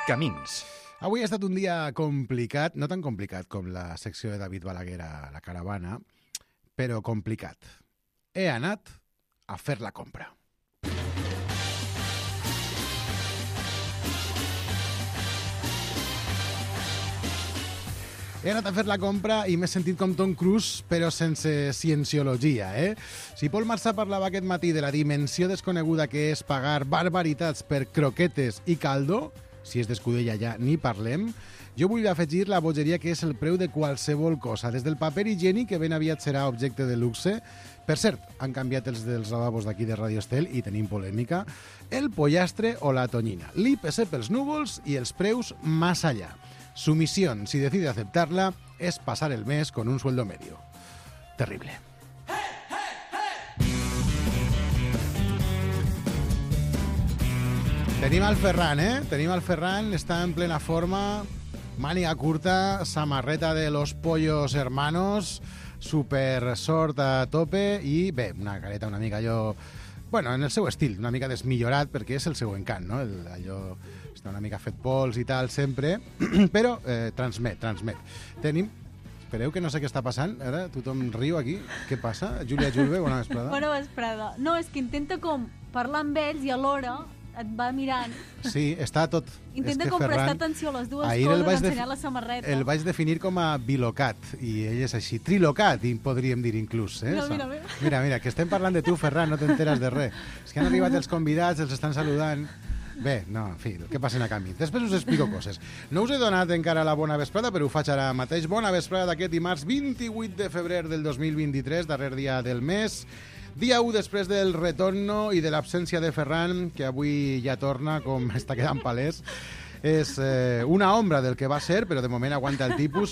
Camins. Avui ha estat un dia complicat, no tan complicat com la secció de David Balaguer a la caravana, però complicat. He anat a fer la compra. He anat a fer la compra i m'he sentit com Tom Cruise, però sense cienciologia, Si Paul Marsà parlava aquest matí de la dimensió desconeguda que és pagar barbaritats per croquetes i caldo, si és d'Escudella ja ni parlem, jo vull afegir la bogeria que és el preu de qualsevol cosa, des del paper higiènic, que ben aviat serà objecte de luxe. Per cert, han canviat els dels lavabos d'aquí de Radio Estel i tenim polèmica, el pollastre o la tonyina, l'IPC pels núvols i els preus más allá. Su misión, si decide aceptarla, es pasar el mes con un sueldo medio. Terrible. Tenim el Ferran, Tenim el Ferran, està en plena forma, màniga curta, samarreta de los pollos hermanos, super sort a tope i, bé, una careta una mica allò... Bueno, en el seu estil, una mica desmillorat, perquè és el seu encant, no? Allò està una mica fet pols i tal, sempre, però transmet. Tenim... Espereu, que no sé què està passant. Ara tothom riu aquí. Què passa? Júlia Julve, bona vesprada. Bona vesprada. No, és que intenta com parlar amb ells i alhora et va mirant. Sí, està tot... Intenta com prestar atenció a les dues coses, ensenyar la samarreta. El vaig definir com a bilocat, i ell és així, trilocat, i podríem dir inclús. Mira, que estem parlant de tu, Ferran, no t'enteres de res. És que han arribat els convidats, els estan saludant... Bé, no, en fi, el que passen a canvi. Després us explico coses. No us he donat encara la bona vesprada, però ho faig ara mateix. Bona vesprada d'aquest dimarts 28 de febrer del 2023, darrer dia del mes. Dia 1 després del retorno i de l'absència de Ferran, que avui ja torna, com està quedant palès. És una ombra del que va ser, però de moment aguanta el tipus.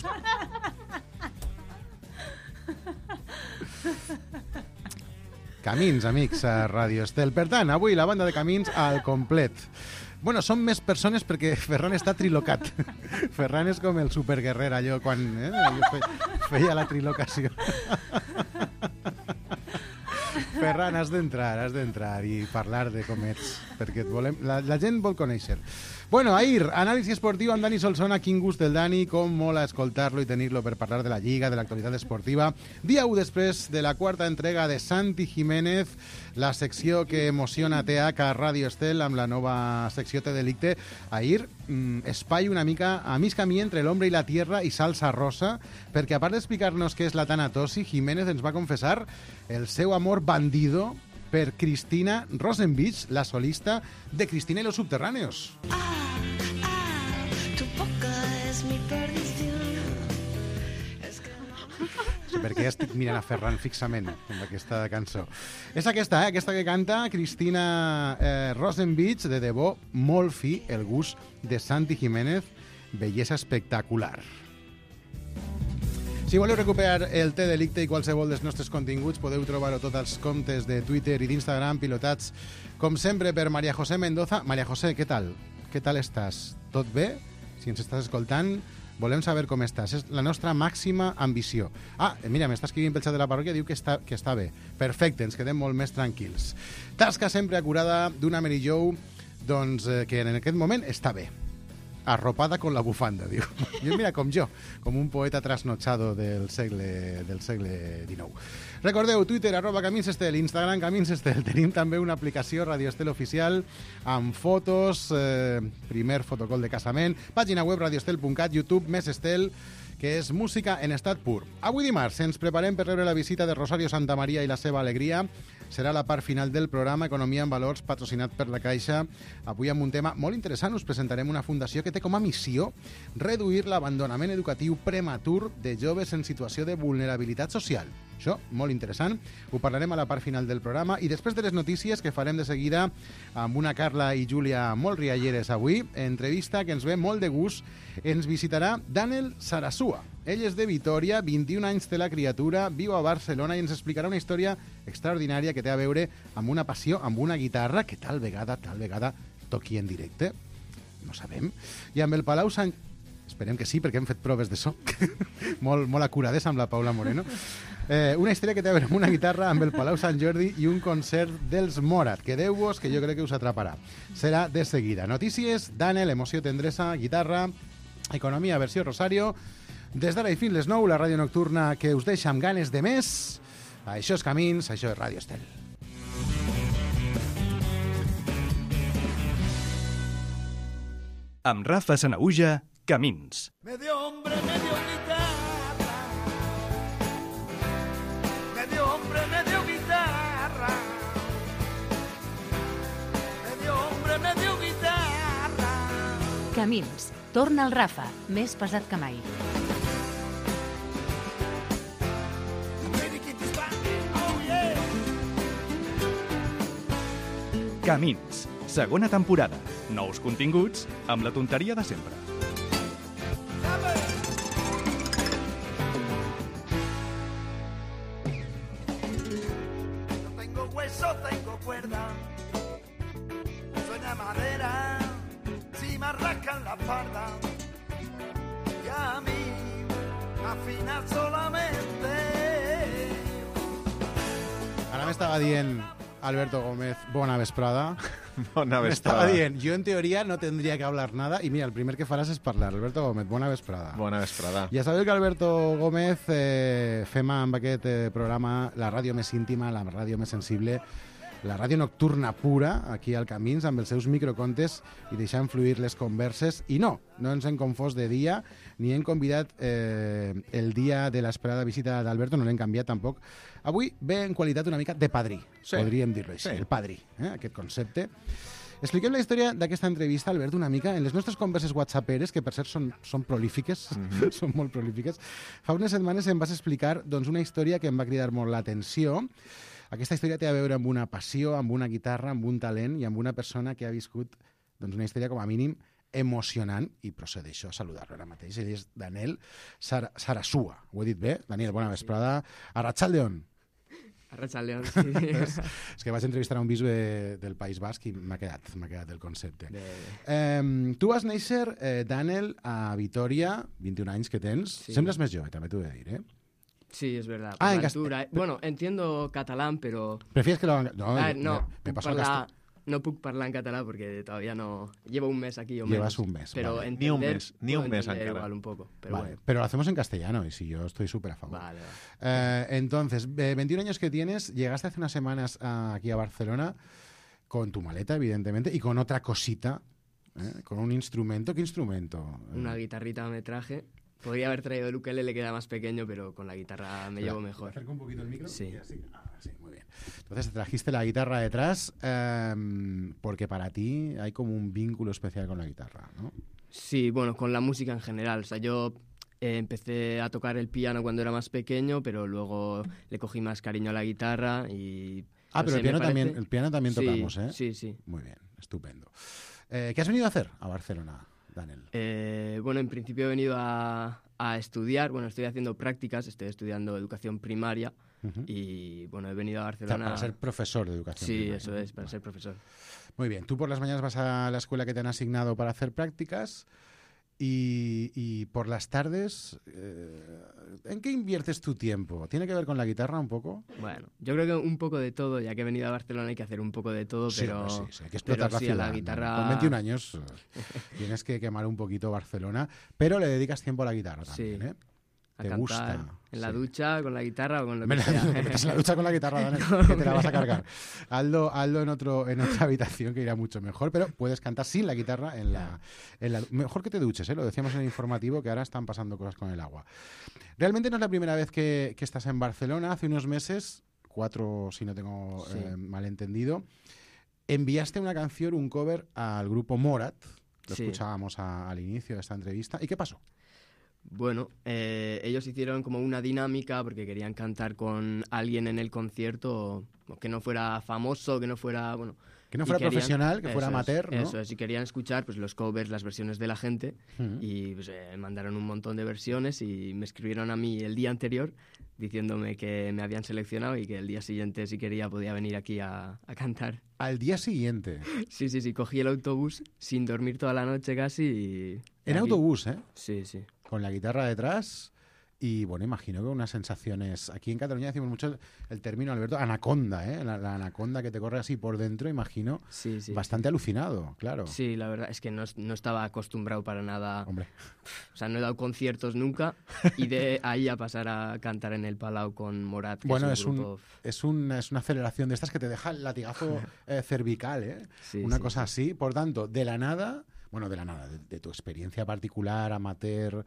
Camins, amics, a Radio Estel. Per tant, avui la banda de Camins al complet. Bueno, són més persones perquè Ferran està trilocat. Ferran és com el superguerrer, allò quan feia la trilocació. Ferran, has d'entrar i parlar de com ets, perquè et volem... La gent vol conèixer. Bueno, ahir, anàlisi esportiu amb Dani Solsona. Quin gust el Dani, com mola escoltar-lo i tenir-lo per parlar de la Lliga, de l'actualitat esportiva. Dia 1 després de la quarta entrega de Santi Jiménez, la secció que emociona TH a Radio Estel amb la nova secció Te Delicte. Ahir, espai una mica a mig camí entre l'Hombre i la Tierra i salsa rosa, perquè a part d'explicar-nos què és la tanatosi, Jiménez ens va confessar el seu amor bandido per Cristina Rosenbich, la solista de Cristina y los Subterráneos. Tu boca és mi perdició. Sí, perquè ja estic mirant a Ferran fixament amb aquesta cançó. És aquesta que canta Cristina Rosenbich, de debò, molt fi, el gust de Santi Jiménez, bellesa espectacular. Si voleu recuperar el Te Delicte i qualsevol dels nostres continguts, podeu trobar-ho tots els comptes de Twitter i d'Instagram, pilotats, com sempre, per María José Mendoza. María José, què tal? Què tal estàs? Tot bé? Si ens estàs escoltant, volem saber com estàs. És la nostra màxima ambició. Mira, m'està escrivint pel xat de la parròquia, diu que està bé. Perfecte, ens quedem molt més tranquils. Tasca sempre acurada d'una Mary Jo, doncs, que en aquest moment està bé. Arropada con la bufanda, diu. Mira, com jo, com un poeta trasnochado del segle XIX. Recordeu, Twitter, @CaminsEstel, Instagram, CaminsEstel. Tenim també una aplicació, Radio Estel Oficial, amb fotos, primer fotocol de casament, pàgina web radioestel.cat, YouTube, Més Estel, que és música en estat pur. Avui dimarts ens preparem per rebre la visita de Rosario Santamaría i la seva alegria. Serà la part final del programa Economia en Valors, patrocinat per la Caixa. Avui amb un tema molt interessant us presentarem una fundació que té com a missió reduir l'abandonament educatiu prematur de joves en situació de vulnerabilitat social. Això, molt interessant. Ho parlarem a la part final del programa i després de les notícies que farem de seguida amb una Carla i Júlia molt rialleres avui, entrevista que ens ve molt de gust, ens visitarà Daniel Sarasua. Ell és de Vitoria, 21 anys té la criatura, viu a Barcelona i ens explicarà una història extraordinària que té a veure amb una passió, amb una guitarra que tal vegada toqui en directe. No sabem. I amb el Palau Sant... Esperem que sí, perquè hem fet proves de so. molt acurades amb la Paula Moreno. Una història que té a veure amb una guitarra, amb el Palau Sant Jordi i un concert dels Morat. Quedeu-vos, que jo crec que us atraparà. Serà de seguida. Notícies, Daniel, emoció, tendresa, guitarra, economia, versió Rosario. Des d'ara i fins les 9, la ràdio nocturna que us deixa amb ganes de més. Això és Camins, això és Ràdio Estel. Amb Rafa Sanahuja, Camins. Medio hombre, medio guitarra. Medio hombre, medio guitarra. Medio hombre, medio guitarra. Camins. Torna el Rafa, més pesat que mai. Oh, yeah. Camins. Segona temporada. Nous continguts amb la tonteria de sempre. No tengo hueso, tengo cuerda. Suena madera, si me arrancan la farda. Y a mí, afina solamente. Ara m'estava dient Alberto Gómez, bona vesprada. Bona M'estava vesprada. dient, yo en teoría no tendría que hablar nada. Y mira, el primer que faràs és parlar. Alberto Gómez, bona vesprada. Bona vesprada. Ja sabeu que Alberto Gómez fem amb aquest programa la ràdio més íntima, la ràdio més sensible, la ràdio nocturna pura, aquí al Camins, amb els seus microcontes i deixant fluir les converses. I no ens hem confós de dia, ni hem convidat el dia de l'esperada visita d'Alberto, no l'hem canviat tampoc. Avui ve en qualitat una mica de padrí, Sí. podríem dir-lo així, Sí. el padrí, aquest concepte. Expliquem la història d'aquesta entrevista, Albert, una mica en les nostres converses whatsapperes, que per cert són prolífiques, són molt prolífiques. Fa unes setmanes em vas explicar doncs, una història que em va cridar molt l'atenció. Aquesta història té a veure amb una passió, amb una guitarra, amb un talent i amb una persona que ha viscut doncs, una història com a mínim emocionant, i procedeixo a saludar-lo ara mateix. Ell és Daniel Sarasua. Ho he dit bé? Daniel, bona vesprada. Arratsaldeon. Arratsaldeon, sí. És que vaig entrevistar a un bisbe del País Basc i m'ha quedat el concepte. Bé. Tu vas néixer, Daniel, a Vitoria, 21 anys que tens. Sí. Sembles més jove, també t'ho he de dir, eh? Sí, es verdad. Ah, por en la altura. cast- Bueno, entiendo catalán, pero... Prefieres que lo hagan... No, no, me puc paso al parlar, castellano. no puc parlar en català porque todavía no... Llevo un mes aquí o Llevas menos. un mes, Pero vale. entender, Ni un puedo mes entender encara. igual un poco. Pero Vale, bueno, pero lo hacemos en castellano y si yo estoy súper a favor. vale. Vale. Entonces, 21 años que tienes, llegaste hace unas semanas aquí a Barcelona con tu maleta, evidentemente, y con otra cosita, con un instrumento. ¿Qué instrumento? Una guitarrita me traje. Podría haber traído el ukelele, que era más pequeño, pero con la guitarra me llevo mejor. ¿Acerco un poquito el micro? Sí. Y así. Sí, muy bien. Entonces trajiste la guitarra detrás porque para ti hay como un vínculo especial con la guitarra, ¿no? Sí, bueno, con la música en general. O sea, yo empecé a tocar el piano cuando era más pequeño, pero luego le cogí más cariño a la guitarra y... Ah, no pero sé, me parece- el piano también Sí, tocamos, ¿eh? Sí, sí. Muy bien, estupendo. ¿Qué has venido a hacer a Barcelona, Daniel? Bueno, en principio he venido a estudiar. Bueno, estoy haciendo prácticas, estoy estudiando educación primaria Ujú. y, bueno, he venido a O sea, Barcelona... para ser profesor de educación Sí, primaria. eso es, para ser profesor. Muy bien, tú por las mañanas vas a la escuela que te han asignado para hacer prácticas y por las tardes, ¿en qué inviertes tu tiempo? ¿Tiene que ver con la guitarra un poco? Bueno, yo creo que un poco de todo, ya que he venido a Barcelona hay que hacer un poco de todo, Sí, pero... hombre, sí, hay que explotar pero la sí, ciudad. a la ¿no? guitarra... Con 21 años tienes que quemar un poquito Barcelona, pero le dedicas tiempo a la guitarra Sí. también, ¿eh? A ¿Te cantar gusta? en la Sí. ducha, con la guitarra o con lo Me que la, sea. te metes en la ducha con la guitarra, Daniel, que te la vas a cargar. Hazlo en otra habitación, que irá mucho mejor, pero puedes cantar sin la guitarra en la... Mejor que te duches, ¿eh? Lo decíamos en el informativo, que ahora están pasando cosas con el agua. Realmente no es la primera vez que estás en Barcelona. Hace unos meses, 4 si no tengo Sí. mal entendido, enviaste una canción, un cover al grupo Morat. Lo Sí. escuchábamos al inicio de esta entrevista. ¿Y qué pasó? Bueno, ellos hicieron como una dinámica porque querían cantar con alguien en el concierto que no fuera famoso, que no fuera, bueno... Que no y fuera querían- profesional, que fuera eso es, amateur, ¿no? Eso es, y querían escuchar pues los covers, las versiones de la gente, Ujú. y pues, mandaron un montón de versiones y me escribieron a mí el día anterior diciéndome que me habían seleccionado y que el día siguiente, si quería, podía venir aquí a cantar. Al día siguiente. Sí, cogí el autobús sin dormir toda la noche casi En autobús, ¿eh? Sí, sí. Con la guitarra detrás y, bueno, imagino que unas sensaciones... Aquí en Cataluña decimos mucho el término, Alberto, anaconda, ¿eh? La anaconda que te corre así por dentro, imagino, Sí, sí. bastante alucinado, claro. Sí, la verdad es que no estaba acostumbrado para nada. Hombre, O sea, no he dado conciertos nunca y de ahí a pasar a cantar en el Palau con Morat. Que bueno, es un grupo... es una aceleración de estas que te deja el latigazo cervical, ¿eh? Sí, Una sí, cosa sí. así. Por tanto, de la nada, de tu experiencia particular, amateur,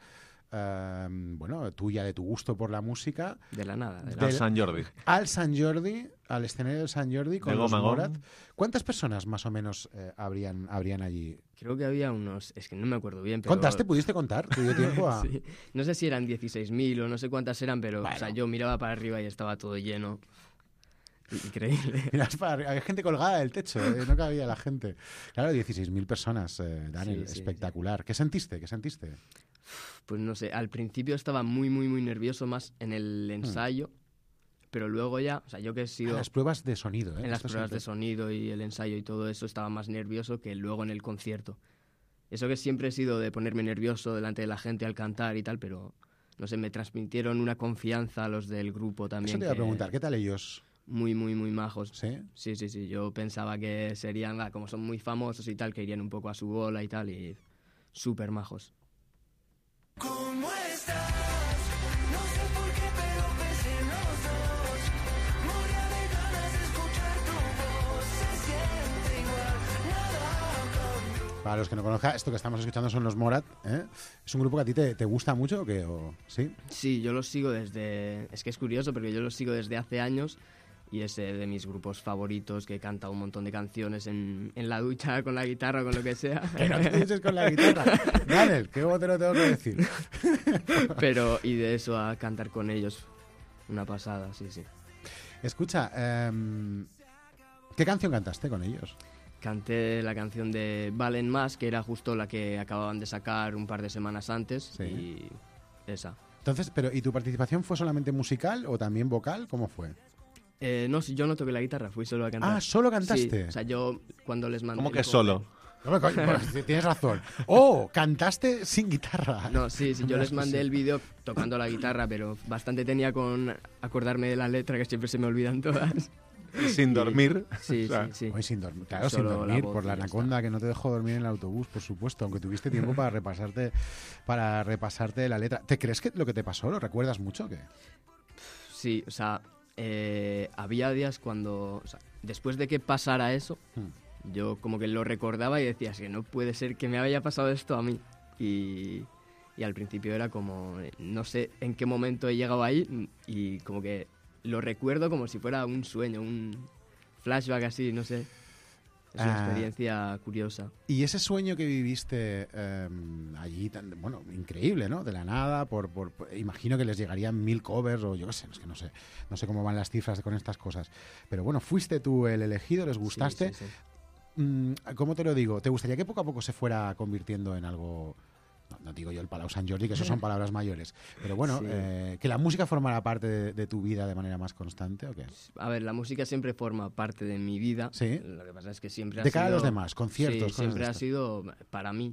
bueno, tuya, de tu gusto por la música, De la nada. De la... Del- Al Sant Jordi. al Sant Jordi, al escenario del Sant Jordi con De los goma a goma. Morat. ¿Cuántas personas más o menos habrían allí? Creo que había unos... Es que no me acuerdo bien, pero... ¿Contaste? ¿Pudiste contar? ¿Te dio tiempo a...? Sí. No sé si eran 16.000 o no sé cuántas eran, pero Bueno. o sea, yo miraba para arriba y estaba todo lleno. Increíble. Miras para arriba, había gente colgada del techo, no cabía la gente. Claro, 16.000 personas, Daniel, Sí, sí, espectacular. ¿Qué sentiste? ¿Qué sentiste? Pues no sé, al principio estaba muy, muy, muy nervioso más en el ensayo, pero luego ya, o sea, yo que he sido... Las pruebas de sonido, ¿eh? En las Esto pruebas siempre- de sonido y el ensayo y todo eso estaba más nervioso que luego en el concierto. Eso que siempre he sido de ponerme nervioso delante de la gente al cantar y tal, pero no sé, me transmitieron una confianza a los del grupo también. Eso te iba a que preguntar, ¿qué tal ellos? Muy, muy, muy majos. ¿Sí? Sí, sí, sí. Yo pensaba que serían, como son muy famosos y tal, que irían un poco a su bola y tal, y súper majos. ¿Cómo estás? No sé por qué, pero pensé en los dos. Moría de ganas de escuchar tu voz. Se siente igual, nada cambió. Para los que no conozcan, esto que estamos escuchando son los Morat, ¿eh? ¿Es un grupo que a ti te gusta mucho o qué? ¿Sí? Sí, yo los sigo desde... Es que es curioso porque yo los sigo desde hace años y es de mis grupos favoritos, que he cantado un montón de canciones en la ducha, con la guitarra, con lo que sea. Que no te dices con la guitarra. Daniel, ¿qué te lo tengo que decir? Pero, y de eso a cantar con ellos, una pasada, sí, sí. Escucha, ¿qué canción cantaste con ellos? Canté la canción de Valen Más, que era justo la que acababan de sacar un par de semanas antes, Sí. y esa. Entonces, ¿y tu participación fue solamente musical o también vocal? ¿Cómo fue? No, si yo no toqué la guitarra, fui solo a cantar. Ah, ¿solo cantaste? Sí, o sea, yo cuando les mandé... ¿Cómo el que cover- solo? No, pues, tienes razón. ¡Oh! Cantaste sin guitarra. No, sí, yo les mandé el vídeo tocando la guitarra, pero bastante tenía con acordarme de la letra, que siempre se me olvidan todas. Sin dormir. Sí, O sea, sí, sí. Hoy sin dormir, claro, sin Solo la dormir, voz por la y ya anaconda que no te dejó dormir en el autobús, por supuesto, aunque tuviste tiempo para repasarte la letra. ¿Te crees que lo que te pasó lo recuerdas mucho o qué? Sí, o sea, había días cuando, o sea, después de que pasara eso, yo como que lo recordaba y decía, es que no puede ser que me haya pasado esto a mí. Y al principio era como, no sé en qué momento he llegado ahí y como que lo recuerdo como si fuera un sueño, un flashback así, no sé. Es una experiencia curiosa. Y ese sueño que viviste allí, bueno, increíble, ¿no? De la nada, imagino que les llegarían 1000 covers o yo qué sé, es que no sé cómo van las cifras con estas cosas. Pero bueno, fuiste tú el elegido, les gustaste. Sí, sí, sí. ¿Cómo te lo digo? ¿Te gustaría que poco a poco se fuera convirtiendo en algo... No digo yo el Palau Sant Jordi, que eso son palabras mayores. Pero bueno, Sí. que la música formara parte de tu vida de manera más constante, ¿o qué? A ver, la música siempre forma parte de mi vida. Sí. Lo que pasa es que siempre ha De cara a sido... los demás, conciertos, Sí, cosas siempre de ha estas. sido para mí.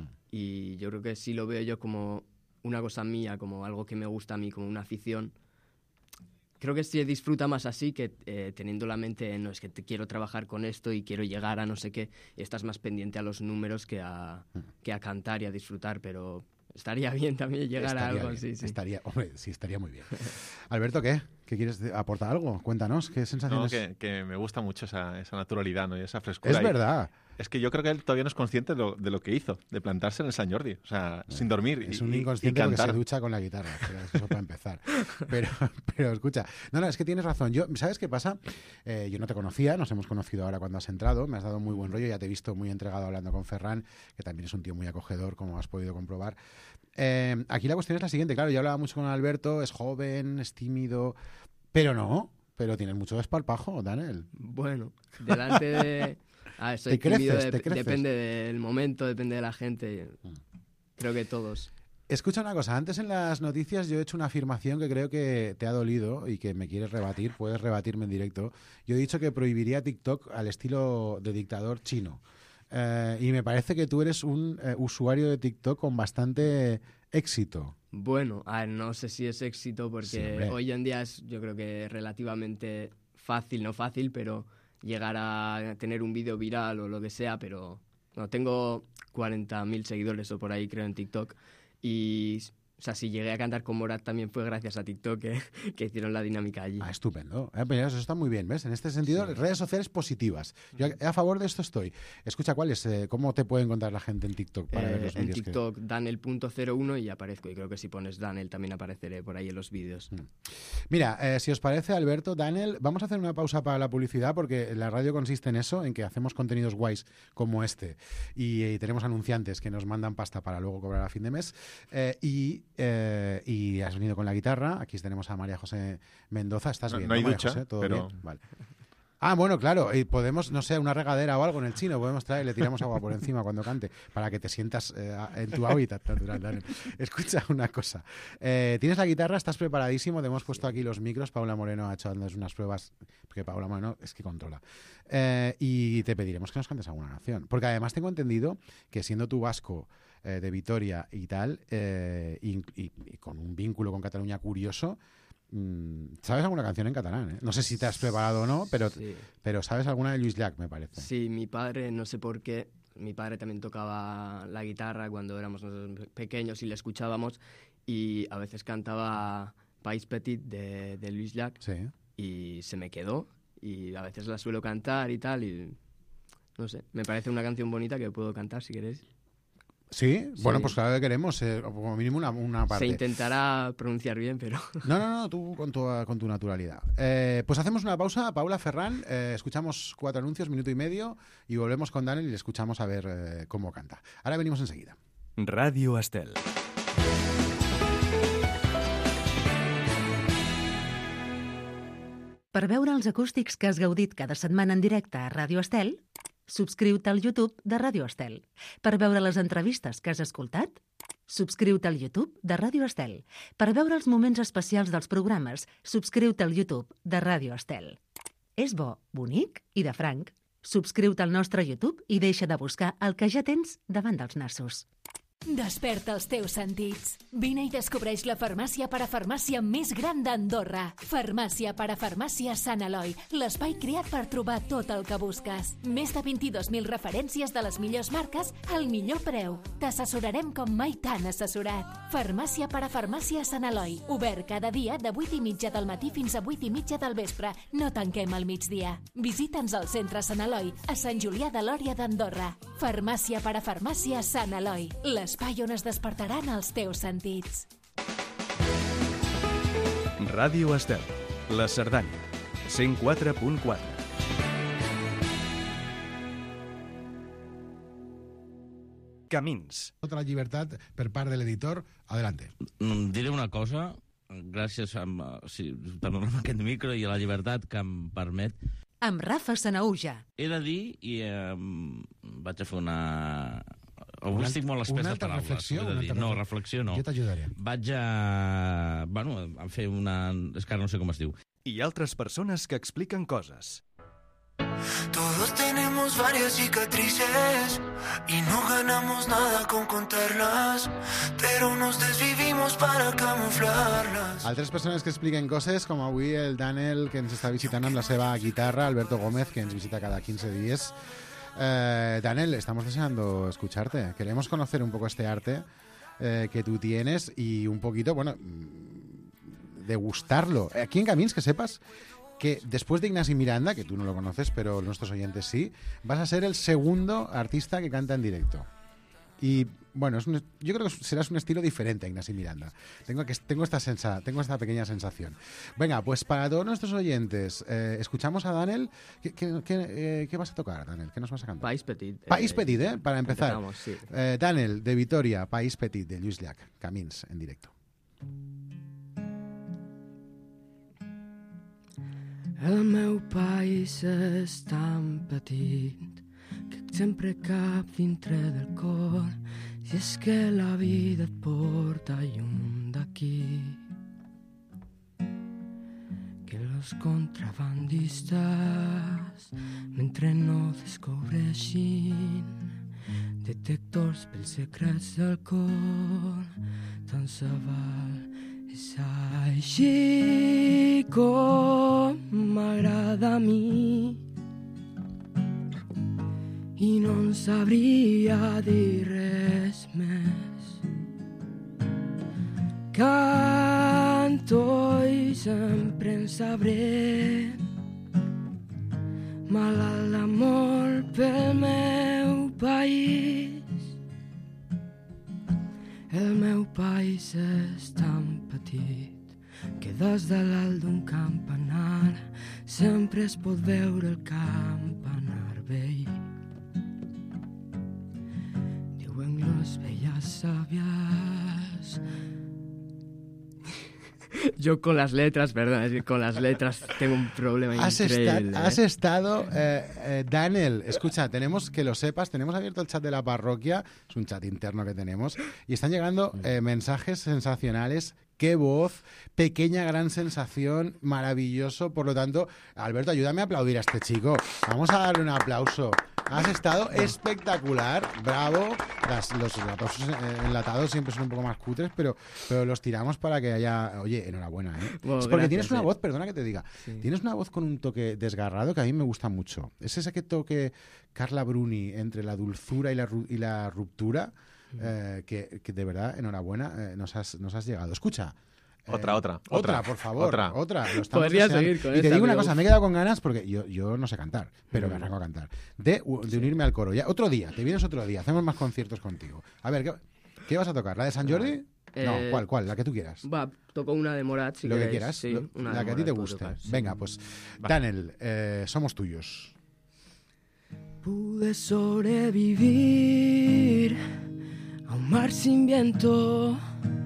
Y yo creo que sí lo veo yo como una cosa mía, como algo que me gusta a mí, como una afición. Creo que se disfruta más así que teniendo la mente, no, es que quiero trabajar con esto y quiero llegar a no sé qué. Y estás más pendiente a los números que a cantar y a disfrutar, pero estaría bien también llegar a algo así. Sí. Estaría muy bien. Alberto, ¿qué? ¿Qué quieres aportar algo? Cuéntanos, ¿qué No, sensaciones? que me gusta mucho esa naturalidad, ¿no? Y esa frescura. Es Y verdad. es que yo creo que él todavía no es consciente de lo que hizo, de plantarse en el Sant Jordi. O sea, sin dormir Es y, un y inconsciente porque cantar. se ducha con la guitarra. Eso para empezar. Pero escucha, no, es que tienes razón. ¿Sabes qué pasa? Yo no te conocía, nos hemos conocido ahora cuando has entrado. Me has dado muy buen rollo, ya te he visto muy entregado hablando con Ferran, que también es un tío muy acogedor, como has podido comprobar. Aquí la cuestión es la siguiente. Claro, yo hablaba mucho con Alberto, es joven, es tímido, pero tienes mucho desparpajo, Daniel. Bueno, delante de... soy Te tímido, creces, te creces. depende del momento, depende de la gente. Creo que todos. Escucha una cosa, antes en las noticias yo he hecho una afirmación que creo que te ha dolido y que me quieres rebatir, puedes rebatirme en directo. Yo he dicho que prohibiría TikTok al estilo de dictador chino. y me parece que tú eres un usuario de TikTok con bastante éxito. Bueno, a ver, no sé si es éxito porque Sí, hombre. hoy en día es, yo creo que relativamente fácil, no fácil, pero llegar a tener un vídeo viral o lo que sea, pero no, tengo 40.000 seguidores o por ahí creo en TikTok y, o sea, si llegué a cantar con Morat también fue gracias a TikTok que hicieron la dinámica allí. Ah, estupendo. Pero eso está muy bien, ¿ves? En este sentido, redes sociales positivas. Yo a favor de esto estoy. Escucha, ¿cómo te puede encontrar la gente en TikTok para ver los en vídeos? TikTok, Danel.01 y aparezco. Y creo que si pones Danel también apareceré por ahí en los vídeos. Mira, si os parece, Alberto, Daniel, vamos a hacer una pausa para la publicidad porque la radio consiste en eso, en que hacemos contenidos guays como este y tenemos anunciantes que nos mandan pasta para luego cobrar a fin de mes y has venido con la guitarra. Aquí tenemos a María José Mendoza. ¿Estás bien? No hay María ducha, José? ¿Todo pero... bien? Vale. Ah, bueno, claro, y podemos, no sé, una regadera o algo en el chino, podemos traer, le tiramos agua por encima cuando cante, para que te sientas en tu hábitat natural, Daniel. Escucha una cosa, tienes la guitarra, estás preparadísimo, te hemos puesto aquí los micros, Paula Moreno ha hecho unas pruebas, porque Paula Moreno es que controla, y te pediremos que nos cantes alguna canción, porque además tengo entendido que siendo tú vasco, de Vitoria y tal, y con un vínculo con Cataluña curioso, ¿sabes alguna canción en catalán? No sé si te has preparado o no, Sí. pero ¿sabes alguna de Lluís Llach, me parece? Sí, mi padre, no sé por qué, mi padre también tocaba la guitarra cuando éramos nosotros pequeños y le escuchábamos y a veces cantaba País Petit de Lluís Llach Sí. y se me quedó y a veces la suelo cantar y tal y no sé, me parece una canción bonita que puedo cantar si queréis. ¿Sí? Sí. Bueno, pues claro que queremos, como mínimo una parte. Se intentará pronunciar bien, pero... No, tú con tu naturalidad. Pues hacemos una pausa, Paula Ferrán, escuchamos 4 anuncios, minuto y medio, y volvemos con Daniel y le escuchamos a ver cómo canta. Ahora venimos enseguida. Ràdio Estel. Per veure els acústics que has gaudit cada setmana en directe a Ràdio Estel, subscriu-te al YouTube de Ràdio Estel. Per veure les entrevistes que has escoltat, subscriu-te al YouTube de Ràdio Estel. Per veure els moments especials dels programes, subscriu-te al YouTube de Ràdio Estel. És bo, bonic i de franc. Subscriu-te al nostre YouTube i deixa de buscar el que ja tens davant dels nassos. Desperta els teus sentits. Vine i descobreix la farmàcia parafarmàcia més gran d'Andorra. Farmàcia parafarmàcia Sant Eloi, l'espai creat per trobar tot el que busques. Més de 22.000 referències de les millors marques al millor preu. T'assessorarem com mai t'han assessorat. Farmàcia parafarmàcia Sant Eloi, obert cada dia de 8:30 del matí fins a 8:30 del vespre. No tanquem al migdia. Visita'ns al centre Sant Eloi, a Sant Julià de Lòria d'Andorra. Farmàcia parafarmàcia Sant Eloi, l'espai on es despertaran els teus sentits. Ràdio Estel, la Cerdanya, 104.4. Camins. Tota la llibertat per part de l'editor. Adelante. Diré una cosa, gràcies per donar-me aquest micro i a la llibertat que em permet. Amb Rafa Sanauja. He de dir, i vaig a fer una... Avui estic molt espès de paraules. Reflexió, No, reflexió no. Jo t'ajudaré. Vaig a fer una... És que ara no sé com es diu. I altres persones que expliquen coses. Todos tenemos varias cicatrices y no ganamos nada con contarlas, pero nos desvivimos para camuflarlas. Altres persones que expliquen coses, com avui el Daniel, que ens està visitant amb la seva guitarra, Alberto Gómez, que ens visita cada 15 días. Daniel, estamos deseando escucharte. Queremos conocer un poco este arte que tú tienes y un poquito, bueno, degustarlo. Aquí en Camins, que sepas que después de Ignasi Miranda, que tú no lo conoces, pero nuestros oyentes sí, vas a ser el segundo artista que canta en directo. Y bueno, yo creo que serás un estilo diferente a Ignasi Miranda. Tengo esta pequeña sensación. Venga, pues para todos nuestros oyentes, escuchamos a Daniel. ¿Qué vas a tocar, Daniel? ¿Qué nos vas a cantar? País Petit. País Petit, para empezar. Empezamos, sí. Daniel, de Vitoria, País Petit, de Lluís Llach, Camins, en directo. El meu país és tan petit que sempre cap dintre del cor, si és que la vida et porta lluny d'aquí. Que los contrabandistes mentre no descobreixin detectors pels secrets del cor, tant se val. És així com m'agrada a mi i no en sabria dir res més. Canto i sempre en sabré, malalt d'amor pel meu país. El meu país és tan petit que des de l'alt d'un campanar sempre es pot veure el campanar vell. Diuen les velles sabias. Yo con las letras, perdón, es que con las letras tengo un problema increíble. Has estado, Daniel, escucha, tenemos que lo sepas, tenemos abierto el chat de la parroquia, es un chat interno que tenemos, y están llegando mensajes sensacionales. Qué voz, pequeña gran sensación, maravilloso. Por lo tanto, Alberto, ayúdame a aplaudir a este chico. Vamos a darle un aplauso. Has estado espectacular, bravo. Los aplausos enlatados siempre son un poco más cutres, pero los tiramos para que haya... Oye, enhorabuena, ¿eh? Bueno, es porque gracias, tienes una voz, perdona que te diga, Sí. tienes una voz con un toque desgarrado que a mí me gusta mucho. Es ese que toque Carla Bruni entre la dulzura y la ruptura, que de verdad, enhorabuena, nos has llegado. Escucha. Otra, Por favor. Otra. Lo estamos Podría deseando. seguir con Y te esta, digo una pero cosa, me he quedado con ganas porque yo no sé cantar, pero me arranco a cantar. De unirme al coro. Ya, otro día, te vienes otro día, hacemos más conciertos contigo. A ver, ¿qué vas a tocar? ¿La de San Jordi? No, ¿cuál? La que tú quieras. Va, toco una de Morat, si Lo que queréis. quieras, Sí, una la de que a ti te Morat puedo guste. tocar, sí. Venga, pues, Daniel, somos tuyos. Pude sobrevivir a un mar sin viento,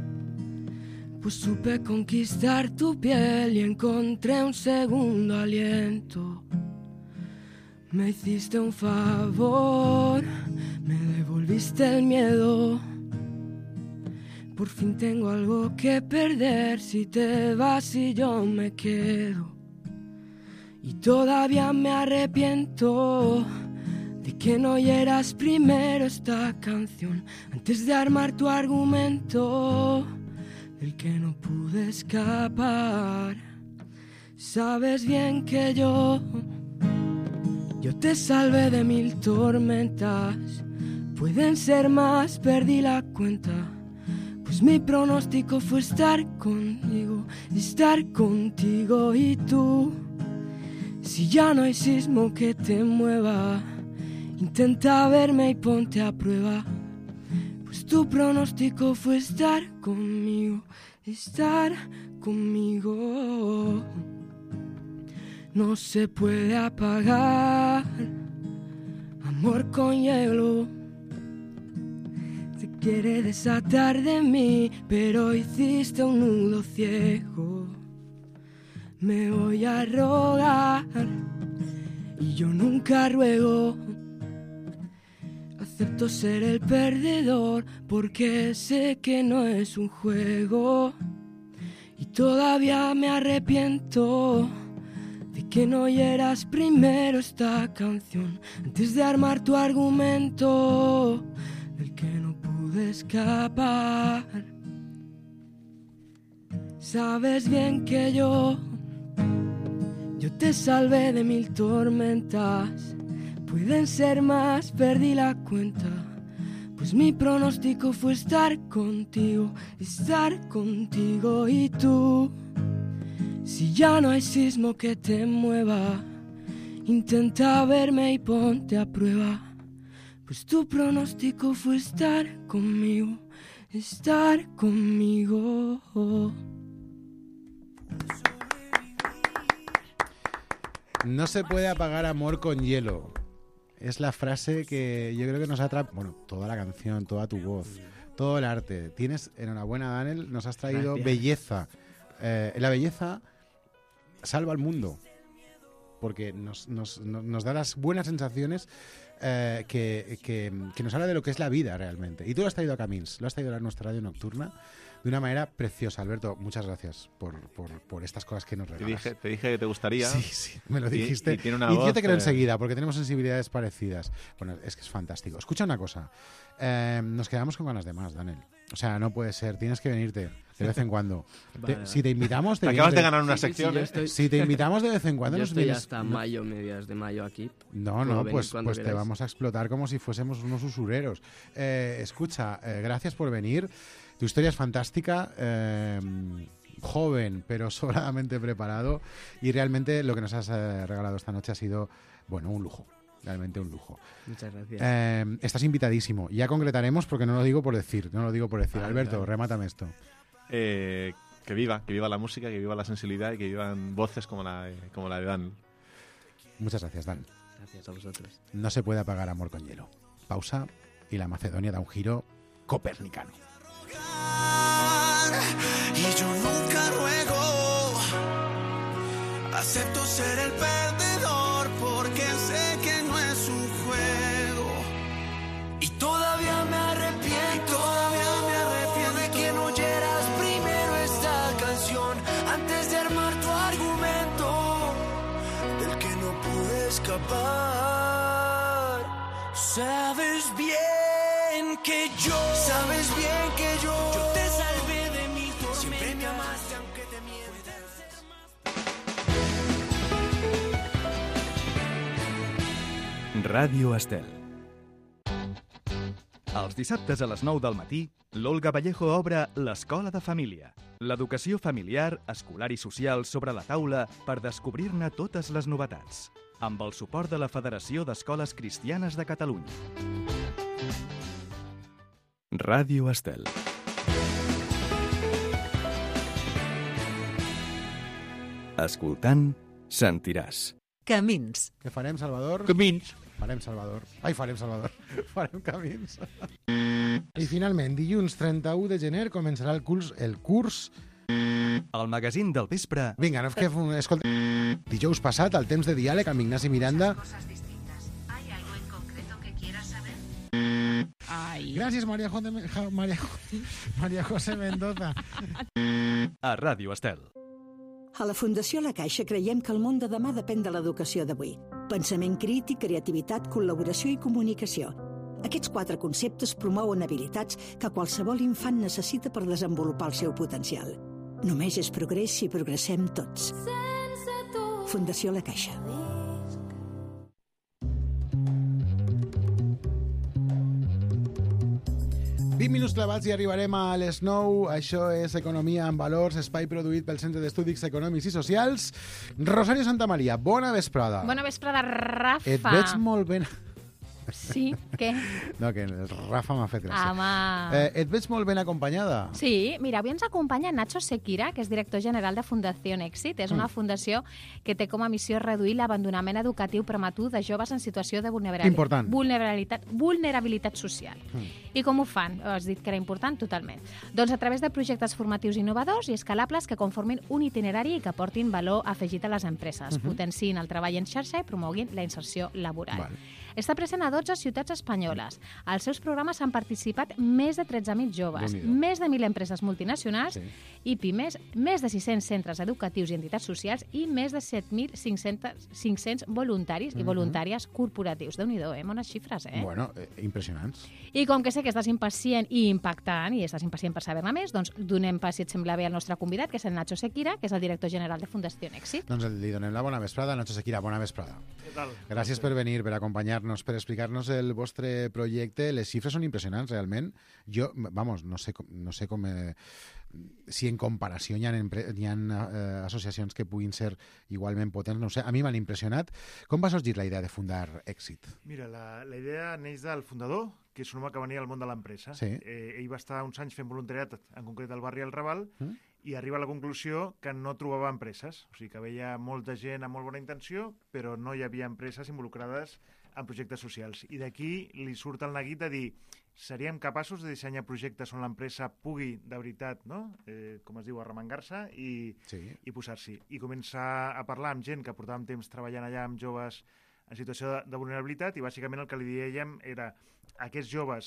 pues supe conquistar tu piel y encontré un segundo aliento. Me hiciste un favor, me devolviste el miedo. Por fin tengo algo que perder si te vas y yo me quedo. Y todavía me arrepiento de que no oyeras primero esta canción antes de armar tu argumento del que no pude escapar. Sabes bien que yo te salvé de 1000 tormentas. Pueden ser más, perdí la cuenta, pues mi pronóstico fue estar contigo y tú. Si ya no hay sismo que te mueva, intenta verme y ponte a prueba, pues tu pronóstico fue estar conmigo. No se puede apagar amor con hielo. Se quiere desatar de mí, pero hiciste un nudo ciego. Me voy a rogar y yo nunca ruego. Acepto ser el perdedor porque sé que no es un juego. Y todavía me arrepiento de que no oyeras primero esta canción antes de armar tu argumento del que no pude escapar. Sabes bien que yo te salvé de 1000 tormentas. Pueden ser más, perdí la cuenta, pues mi pronóstico fue estar contigo y tú. Si ya no hay sismo que te mueva, intenta verme y ponte a prueba, pues tu pronóstico fue estar conmigo. No se puede apagar amor con hielo. Es la frase que yo creo que nos atrapa. Bueno, toda la canción, toda tu voz, todo el arte. Enhorabuena, Daniel, nos has traído Gracias. belleza. La belleza salva al mundo, porque nos da las buenas sensaciones que nos habla de lo que es la vida realmente. Y tú lo has traído a Camins, lo has traído a nuestra radio nocturna de una manera preciosa. Alberto, muchas gracias por estas cosas que nos regalas. Te dije que te gustaría. Sí, me lo dijiste. Y tiene una y voz, yo te creo enseguida, porque tenemos sensibilidades parecidas. Bueno, es que es fantástico. Escucha una cosa. Nos quedamos con ganas de más, Daniel. O sea, no puede ser. Tienes que venirte de vez en cuando. Vale. Si te invitamos... Te acabas de ganar una sección, yo ¿eh? estoy- Si te invitamos de vez en cuando... Yo nos estoy vienes- hasta no- mayo, mediados de mayo aquí. No, Puedo venir pues cuando te queráis. vamos a explotar como si fuésemos unos usureros. Escucha, gracias por venir. Tu historia es fantástica, joven, pero sobradamente preparado. Y realmente lo que nos has regalado esta noche ha sido, bueno, un lujo. Realmente un lujo. Muchas gracias. Estás invitadísimo. Ya concretaremos porque no lo digo por decir. Vale, Alberto, vale. remátame esto. Que viva la música, que viva la sensibilidad y que vivan voces como la de Dan. Muchas gracias, Dan. Gracias a vosotros. No se puede apagar amor con hielo. Pausa y la Macedonia da un giro copernicano. Y yo nunca ruego, acepto ser el perdedor porque sé que no es un juego. Y todavía me arrepiento de que no oyeras primero esta canción antes de armar tu argumento del que no pude escapar. Sabes bien que yo te salvé de mi tormenta. Siempre me amaste aunque te mientas. Ràdio Estel. Els dissabtes a les 9 del matí, l'Olga Vallejo obre l'Escola de Família. L'educació familiar, escolar i social sobre la taula per descobrir-ne totes les novetats. Amb el suport de la Federació d'Escoles Cristianes de Catalunya. Ràdio Estel. Escoltant, sentiràs. Camins. Què farem, Salvador? Camins. Farem Salvador. Farem camins. I finalment, dilluns 31 de gener començarà el curs... El magazín del vespre. Vinga, no escolta. Dijous passat, al temps de diàleg amb Ignasi Miranda. Gràcies, María José Mendoza. A Ràdio Estel. A la Fundació La Caixa creiem que el món de demà depèn de l'educació d'avui. Pensament crític, creativitat, col·laboració i comunicació. Aquests 4 conceptes promouen habilitats que qualsevol infant necessita per desenvolupar el seu potencial. Només és progrés si progressem tots. Fundació La Caixa. 20 minuts clavats i arribarem a les 9. Això és Economia en Valors, espai produït pel Centre d'Estudis Econòmics i Socials. Rosario Santamaria, bona vesprada. Bona vesprada, Rafa. Et veig molt ben... Sí, què? No, que el Rafa m'ha fet gràcia. Home. Et veig molt ben acompanyada. Sí, mira, avui ens acompanya Nacho Sequira, que és director general de Fundació Èxit. És una fundació que té com a missió reduir l'abandonament educatiu prematur de joves en situació de Important. vulnerabilitat social. I com ho fan? Has dit que era important? Totalment. Doncs a través de projectes formatius innovadors i escalables que conformin un itinerari i que aportin valor afegit a les empreses, potenciïn el treball en xarxa i promoguin la inserció laboral. Val. Està present a 12 ciutats espanyoles. Als seus programes han participat més de 13.000 joves, Déu-n'hi-do. més de 1.000 empreses multinacionals Sí. i pimes, més de 600 centres educatius i entitats socials i més de 7.500 voluntaris i voluntàries corporatius. Déu-n'hi-do, bones xifres, Bueno, impressionants. I com que sé que estàs impacient i impactant i estàs impacient per saber-ne més, doncs donem pas, si et sembla bé, al nostre convidat, que és el Nacho Sequira, que és el director general de Fundació Èxit. Doncs li donem la bona vesprada. Nacho Sequira, bona vesprada. Què tal? Gràcies per venir, per acompanyar-nos, per explicar-nos el vostre projecte. Les xifres són impressionants, realment. Jo, vamos, no sé com si en comparació hi ha associacions que puguin ser igualment potents, no ho sé. A mi m'han impressionat. Com va sorgir la idea de fundar Èxit? Mira, la idea neix del fundador, que és un home que venia del món de l'empresa. Sí. Ell va estar uns anys fent voluntariat, en concret al barri El Raval, i arriba a la conclusió que no trobava empreses. O sigui, que veia molta gent amb molt bona intenció, però no hi havia empreses involucrades en projectes socials. I d'aquí li surt el neguit de dir seríem capaços de dissenyar projectes on l'empresa pugui, de veritat, no? Com es diu, arremangar-se i posar-s'hi. I començar a parlar amb gent que portàvem temps treballant allà amb joves en situació de vulnerabilitat i bàsicament el que li dèiem era aquests joves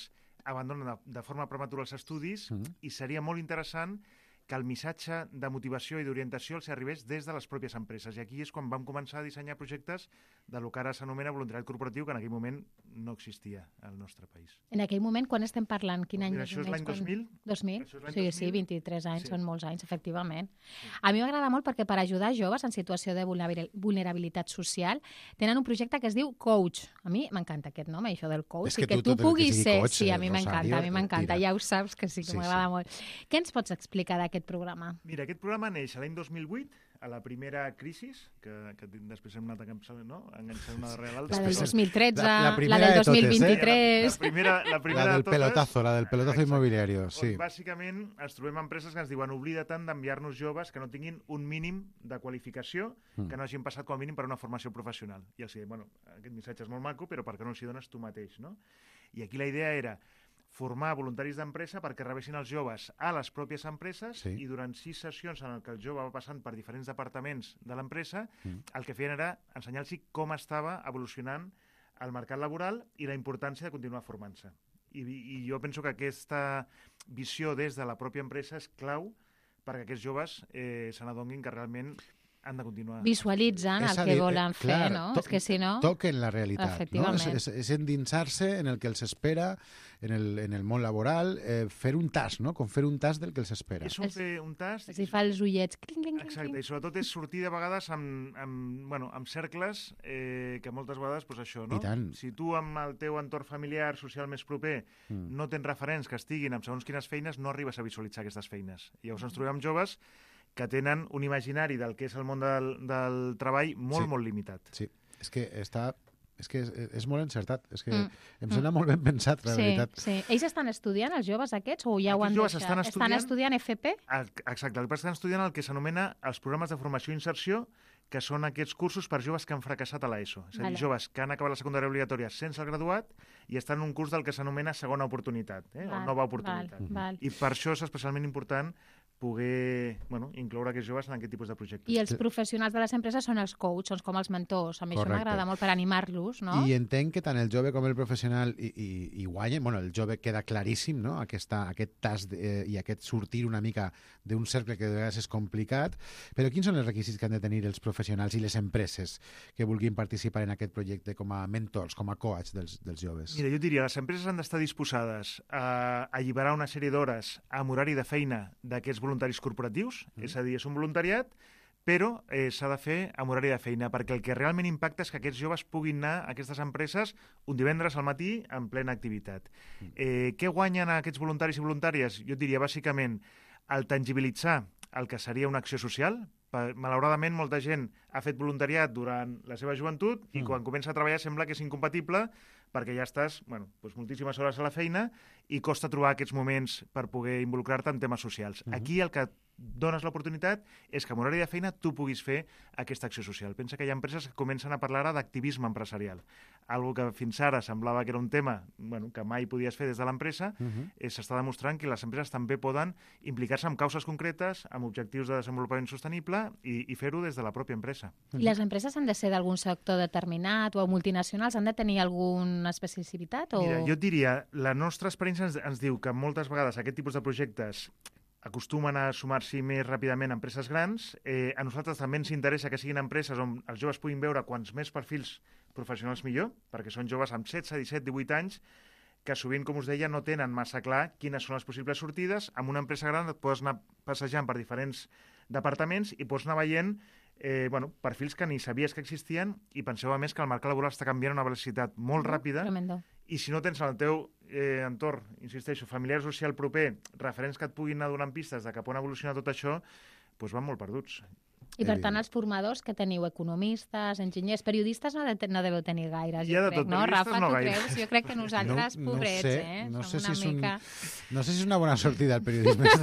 abandonen de forma prematura els estudis i seria molt interessant que el missatge de motivació i d'orientació els arribés des de les pròpies empreses. I aquí és quan vam començar a dissenyar projectes de lo que ara s'anomena voluntariat corporatiu, que en aquell moment no existia al nostre país. En aquell moment, quan estem parlant? Quin any? Mira, això és l'any 2000. 2000? Això és l'any Sí, 2000. 23 anys, Sí. són molts anys, efectivament. A mi m'agrada molt perquè per ajudar joves en situació de vulnerabilitat social tenen un projecte que es diu Coach. A mi m'encanta aquest nom, això del coach. És que I que tu, tu tot el que puguis sigui ser... coach, Sí, a mi m'encanta, Rosario, ja ho saps que sí, que Sí, m'agrada sí. molt. Què ens pots explicar d'aquest programa? Mira, aquest programa neix l'any 2008, a la primera crisi, que després hem anat enganxant una darrere l'altra. La del 2013, La la primera del de totes, 2023... La primera La del de totes, la del pelotazo Exacte. inmobiliario, sí. On bàsicament ens trobem empreses que ens diuen oblida tant d'enviar-nos joves que no tinguin un mínim de qualificació, que no hagin passat com a mínim per una formació professional. I els diem, bueno, aquest missatge és molt maco, però per què no els hi dones tu mateix, no? I aquí la idea era formar voluntaris d'empresa perquè rebessin els joves a les pròpies empreses i durant 6 sessions en què el jove va passant per diferents departaments de l'empresa, el que feien era ensenyar-los com estava evolucionant el mercat laboral i la importància de continuar formant-se. I jo penso que aquesta visió des de la pròpia empresa és clau perquè aquests joves se n'adonguin que realment han de continuar. Visualitzen el que volen fer, no? És que si no... Toquen la realitat, no? Efectivament. És endinsar-se en el que els espera en el món laboral, fer un tas, no? Com fer un tas del que els espera. És fer un tas... Si fa els ullets... Cling, cling, cling, Exacte, i sobretot és sortir de vegades amb cercles que moltes vegades, doncs això, no? I tant. Si tu amb el teu entorn familiar, social més proper, no tens referents que estiguin amb segons quines feines, no arribes a visualitzar aquestes feines. I llavors ens trobem amb joves que tenen un imaginari del que és el món del treball molt, molt limitat. Sí, és que és molt encertat. És que em sembla molt ben pensat, la veritat. Sí. Ells estan estudiant, els joves aquests, o ja ho han joves deixat? Estan estudiant FP? Exacte, el que estan estudiant el que s'anomena els programes de formació i inserció, que són aquests cursos per joves que han fracassat a l'ESO. És a dir, joves que han acabat la secundària obligatòria sense el graduat i estan en un curs del que s'anomena segona oportunitat, o nova oportunitat. I per això és especialment important poder incloure aquests joves en aquest tipus de projectes. I els professionals de les empreses són els coaches, són com els mentors. A mi això m'agrada molt per animar-los, no? I entenc que tant el jove com el professional hi guanyen. Bueno, el jove queda claríssim, no? Aquest tas i aquest sortir una mica d'un cercle que de vegades és complicat. Però quins són els requisits que han de tenir els professionals i les empreses que vulguin participar en aquest projecte com a mentors, com a coach dels joves? Mira, jo diria, les empreses han d'estar disposades a alliberar una sèrie d'hores amb horari de feina d'aquests voluntaris corporatius, és a dir, és un voluntariat, però s'ha de fer amb horari de feina, perquè el que realment impacta és que aquests joves puguin anar a aquestes empreses un divendres al matí en plena activitat. Què guanyen aquests voluntaris i voluntàries? Jo diria, bàsicament, el tangibilitzar el que seria una acció social. Malauradament, molta gent ha fet voluntariat durant la seva joventut i quan comença a treballar sembla que és incompatible perquè ja estàs moltíssimes hores a la feina i costa trobar aquests moments per poder involucrar-te en temes socials. Aquí el que dones l'oportunitat és que en horari de feina tu puguis fer aquesta acció social. Pensa que hi ha empreses que comencen a parlar ara d'activisme empresarial. Algo que fins ara semblava que era un tema que mai podies fer des de l'empresa, s'està demostrant que les empreses també poden implicar-se en causes concretes, amb objectius de desenvolupament sostenible i fer-ho des de la pròpia empresa. I les empreses han de ser d'algun sector determinat o multinacionals? Han de tenir alguna especificitat? Mira, jo et diria, la nostra experiència ens diu que moltes vegades aquest tipus de projectes acostumen a sumar-s'hi més ràpidament a empreses grans. A nosaltres també ens interessa que siguin empreses on els joves puguin veure quants més perfils professionals millor, perquè són joves amb 16, 17, 18 anys que sovint, com us deia, no tenen massa clar quines són les possibles sortides. Amb una empresa gran et pots anar passejant per diferents departaments i pots anar veient perfils que ni sabies que existien i penseu a més que el mercat laboral està canviant a una velocitat molt ràpida. Tremendo. I si no tens en el teu entorn, insisteixo, familiar social proper, referents que et puguin anar donant pistes de cap on evoluciona tot això, doncs van molt perduts. I per tant, els formadors que teniu, economistes, enginyers, periodistes no deveu tenir gaires, Hi ha de tot, no? periodistes Rafa, no tu gaire. creus? Jo crec que nosaltres, pobrets, no sé som si una mica... no sé si és una bona sortida el periodisme.